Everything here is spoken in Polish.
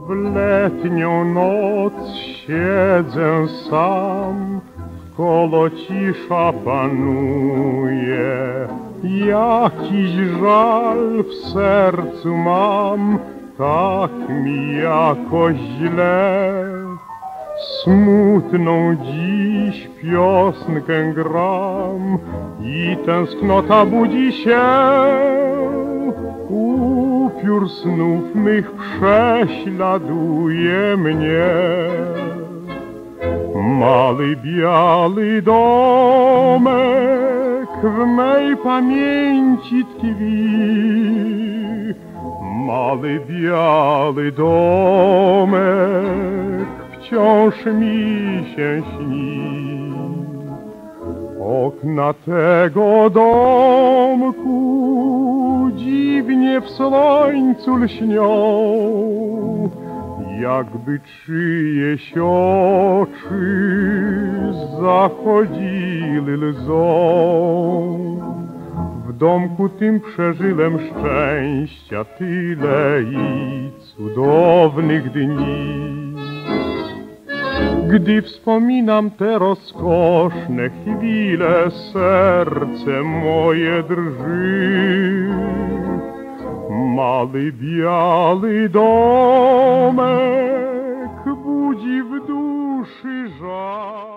W letnią noc siedzę sam, wkoło cisza panuje. Jakiś żal w sercu mam, tak mi jakoś źle. Smutną dziś piosenkę gram i tęsknota budzi się. Upiór snów mych prześladuje mnie. Mały biały domek w mej pamięci tkwi. Mały biały domek wciąż mi się śni. Okna tego domku dziwnie w słońcu lśnią, jakby czyjeś oczy zachodziły łzą. W domku tym przeżyłem szczęścia tyle i cudownych dni. Gdy wspominam te rozkoszne chwile, serce moje drży. Mały biały domek budzi w duszy żal.